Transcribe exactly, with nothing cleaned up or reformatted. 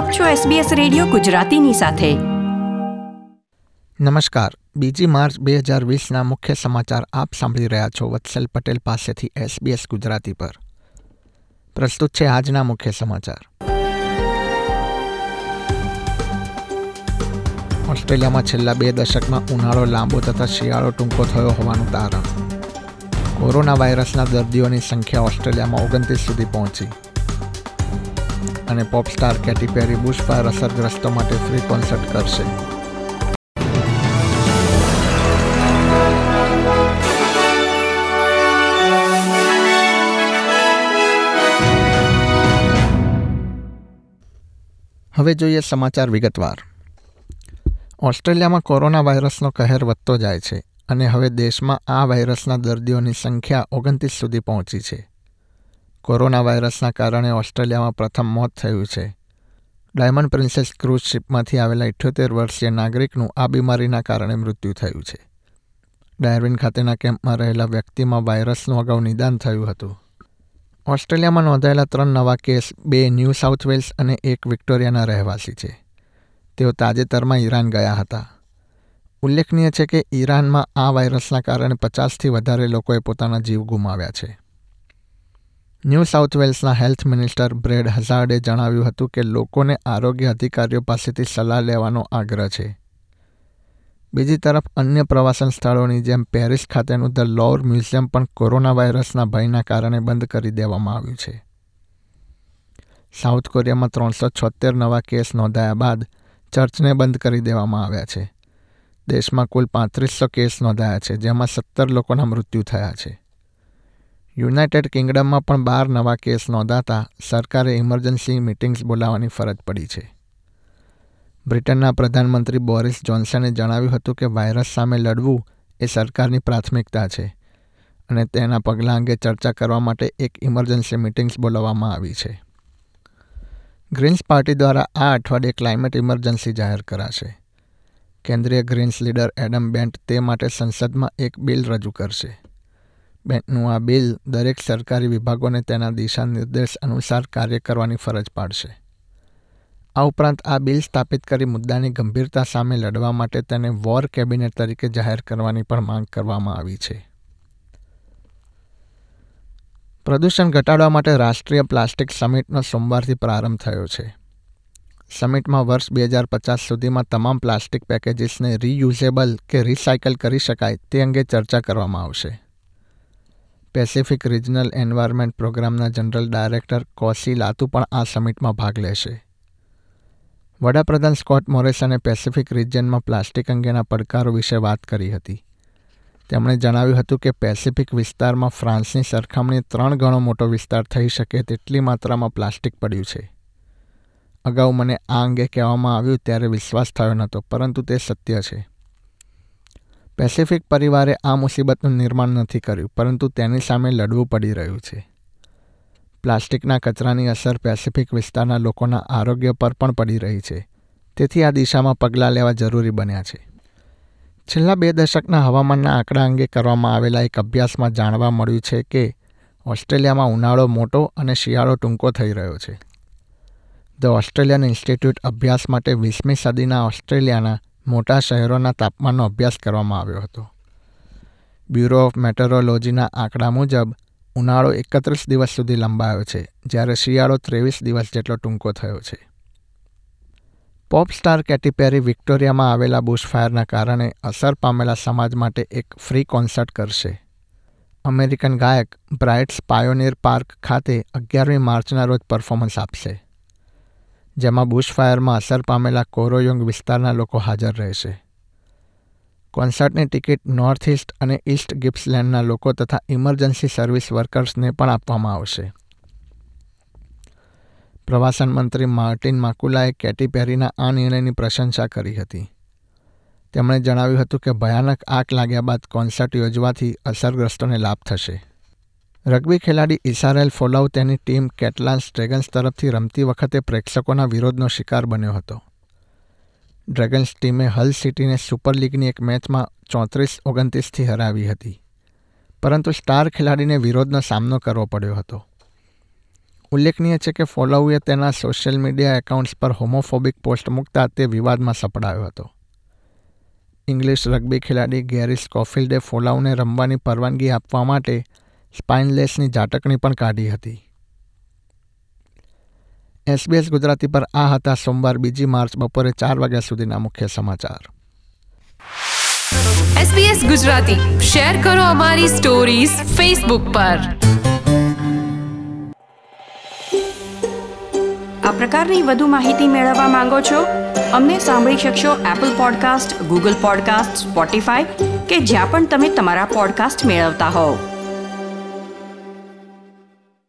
આપ છો SBS radio ગુજરાતીની સાથે. નમસ્કાર. બીજી માર્ચ બે હજાર વીસના મુખ્ય સમાચાર આપ સાંભળી રહ્યા છો વત્સલ પટેલ પાસેથી એસબીએસ ગુજરાતી પર. પ્રસ્તુત છે આજના મુખ્ય સમાચાર. ઓસ્ટ્રેલિયામાં છેલ્લા બે દશકમાં ઉનાળો લાંબો તથા શિયાળો ટૂંકો થયો હોવાનું તારણ. કોરોના વાયરસના દર્દીઓની સંખ્યા ઓસ્ટ્રેલિયામાં ઓગણત્રીસ સુધી પહોંચી. અને પોપસ્ટાર કેટી પેરી બુશફાયર અસરગ્રસ્તો માટે ફ્રી કોન્સર્ટ કરશે. હવે જોઈએ સમાચાર વિગતવાર. ઓસ્ટ્રેલિયામાં કોરોના વાયરસનો કહેર વધતો જાય છે અને હવે દેશમાં આ વાયરસના દર્દીઓની સંખ્યા ઓગણત્રીસ સુધી પહોંચી છે. કોરોના વાયરસના કારણે ઓસ્ટ્રેલિયામાં પ્રથમ મોત થયું છે. ડાયમંડ પ્રિન્સેસ ક્રૂઝ શિપમાંથી આવેલા અઠ્યોતેર વર્ષીય નાગરિકનું આ બીમારીના કારણે મૃત્યુ થયું છે. ડાર્વિન ખાતેના કેમ્પમાં રહેલા વ્યક્તિમાં વાયરસનું અગાઉ નિદાન થયું હતું. ઓસ્ટ્રેલિયામાં નોંધાયેલા ત્રણ નવા કેસ બે ન્યૂ સાઉથ વેલ્સ અને એક વિક્ટોરિયાના રહેવાસી છે. તેઓ તાજેતરમાં ઈરાન ગયા હતા. ઉલ્લેખનીય છે કે ઈરાનમાં આ વાયરસના કારણે પચાસથી વધારે લોકોએ પોતાના જીવ ગુમાવ્યા છે. ન્યૂ સાઉથ વેલ્સના હેલ્થ મિનિસ્ટર બ્રેડ હઝાર્ડે જણાવ્યું હતું કે લોકોને આરોગ્ય અધિકારીઓ પાસેથી સલાહ લેવાનો આગ્રહ છે. બીજી તરફ અન્ય પ્રવાસન સ્થળોની જેમ પેરિસ ખાતેનું ધ લૌર મ્યુઝિયમ પણ કોરોના વાયરસના ભયના કારણે બંધ કરી દેવામાં આવ્યું છે. સાઉથ કોરિયામાં ત્રણસો છોતેર નવા કેસ નોંધાયા બાદ ચર્ચને બંધ કરી દેવામાં આવ્યા છે. દેશમાં કુલ પાંત્રીસો કેસ નોંધાયા છે, જેમાં સત્તર લોકોના મૃત્યુ થયા છે. યુનાઇટેડ કિંગડમમાં પણ બાર નવા કેસ નોંધાતા સરકારે ઇમરજન્સી મિટિંગ્સ બોલાવવાની ફરજ પડી છે. બ્રિટનના પ્રધાનમંત્રી બોરિસ જોન્સને જણાવ્યું હતું કે વાયરસ સામે લડવું એ સરકારની પ્રાથમિકતા છે અને તેના પગલાં અંગે ચર્ચા કરવા માટે એક ઇમરજન્સી મિટિંગ્સ બોલાવવામાં આવી છે. ગ્રીન્સ પાર્ટી દ્વારા આ અઠવાડિયે ક્લાઇમેટ ઇમરજન્સી જાહેર કરાશે. કેન્દ્રીય ગ્રીન્સ લીડર એડમ બેન્ટ તે માટે સંસદમાં એક બિલ રજૂ કરશે. બેન્ટનું આ બિલ દરેક સરકારી વિભાગોને તેના દિશા નિર્દેશ અનુસાર કાર્ય કરવાની ફરજ પાડશે. આ ઉપરાંત આ બિલ સ્થાપિત કરી મુદ્દાની ગંભીરતા સામે લડવા માટે તેને વોર કેબિનેટ તરીકે જાહેર કરવાની પણ માંગ કરવામાં આવી છે. પ્રદૂષણ ઘટાડવા માટે રાષ્ટ્રીય પ્લાસ્ટિક સમિટનો સોમવારથી પ્રારંભ થયો છે. સમિટમાં વર્ષ બે હજાર પચાસ સુધીમાં તમામ પ્લાસ્ટિક પેકેજીસને રીયુઝેબલ કે રિસાયકલ કરી શકાય તે અંગે ચર્ચા કરવામાં આવશે. પેસિફિક રિજનલ એન્વાયરમેન્ટ પ્રોગ્રામના જનરલ ડાયરેક્ટર કોસી લાતુ પણ આ સમિટમાં ભાગ લેશે. વડાપ્રધાન સ્કોટ મોરિસને પેસિફિક રિજિયનમાં પ્લાસ્ટિક અંગેના પડકારો વિશે વાત કરી હતી. તેમણે જણાવ્યું હતું કે પેસિફિક વિસ્તારમાં ફ્રાન્સની સરખામણીએ ત્રણ ગણો મોટો વિસ્તાર થઈ શકે તેટલી માત્રામાં પ્લાસ્ટિક પડ્યું છે. અગાઉ મને આ અંગે કહેવામાં આવ્યું ત્યારે વિશ્વાસ થયો નહોતો, પરંતુ તે સત્ય છે. પેસિફિક પરિવારે આ મુસીબતનું નિર્માણ નથી કર્યું, પરંતુ તેની સામે લડવું પડી રહ્યું છે. પ્લાસ્ટિકના કચરાની અસર પેસિફિક વિસ્તારના લોકોના આરોગ્ય પર પણ પડી રહી છે. તેથી આ દિશામાં પગલાં લેવા જરૂરી બન્યા છે. છેલ્લા બે દશકના હવામાનના આંકડા અંગે કરવામાં આવેલા એક અભ્યાસમાં જાણવા મળ્યું છે કે ઓસ્ટ્રેલિયામાં ઉનાળો મોટો અને શિયાળો ટૂંકો થઈ રહ્યો છે. ધ ઓસ્ટ્રેલિયન ઇન્સ્ટિટ્યૂટ અભ્યાસ માટે વીસમી સદીના ઓસ્ટ્રેલિયાના મોટા શહેરોના તાપમાનનો અભ્યાસ કરવામાં આવ્યો હતો. બ્યુરો ઓફ મેટરોલોજીના આંકડા મુજબ ઉનાળો એકત્રીસ દિવસ સુધી લંબાયો છે, જ્યારે શિયાળો ત્રેવીસ દિવસ જેટલો ટૂંકો થયો છે. પોપ સ્ટાર કેટી પેરી વિક્ટોરિયામાં આવેલા બુશફાયરના કારણે અસર પામેલા સમાજ માટે એક ફ્રી કોન્સર્ટ કરશે. અમેરિકન ગાયક બ્રાઇટ્સ પાયોનિયર પાર્ક ખાતે અગિયારમી માર્ચના રોજ પરફોર્મન્સ આપશે, જેમાં બુશફાયરમાં અસર પામેલા કોરોયોંગ વિસ્તારના લોકો હાજર રહેશે. કોન્સર્ટની ટિકિટ નોર્થ ઇસ્ટ અને ઇસ્ટ ગિપ્સલેન્ડના લોકો તથા ઇમરજન્સી સર્વિસ વર્કર્સને પણ આપવામાં આવશે. પ્રવાસન મંત્રી માર્ટિન માકુલાએ કેટી પેરીના આ નિર્ણયની પ્રશંસા કરી હતી. તેમણે જણાવ્યું હતું કે ભયાનક આગ લાગ્યા બાદ કોન્સર્ટ યોજવાથી અસરગ્રસ્તોને લાભ થશે. રગ્બી ખેલાડી ઇસારેલ ફોલાઉ તેની ટીમ કેટલાન્સ ડ્રેગન્સ તરફથી રમતી વખતે પ્રેક્ષકોના વિરોધનો શિકાર બન્યો હતો. ડ્રેગન્સ ટીમે હલ સિટીને સુપર લીગની એક મેચમાં ચોત્રીસ ઓગણત્રીસથી હરાવી હતી, પરંતુ સ્ટાર ખેલાડીને વિરોધનો સામનો કરવો પડ્યો હતો. ઉલ્લેખનીય છે કે ફોલાઉએ તેના સોશિયલ મીડિયા એકાઉન્ટ્સ પર હોમોફોબિક પોસ્ટ મૂકતા તે વિવાદમાં સપડાયો હતો. ઇંગ્લિશ રગ્બી ખેલાડી ગેરી સ્કોફિલ્ડે ફોલાઉને રમવાની પરવાનગી આપવા માટે સ્પાઇનલેસની ઝાટકણી પણ કાઢી હતી. એસબીએસ ગુજરાતી પર આ હતા સોમવાર બીજી માર્ચ બપોરે ચાર વાગ્યા સુધીના મુખ્ય સમાચાર. એસબીએસ ગુજરાતી શેર કરો અમારી સ્ટોરીઝ ફેસબુક પર. આ પ્રકારની વધુ માહિતી મેળવવા માંગો છો? અમને સાંભળી શકશો Apple podcast, Google podcast, Spotify કે જ્યાં પણ તમે તમારા પોડકાસ્ટ મેળવતા હોવ.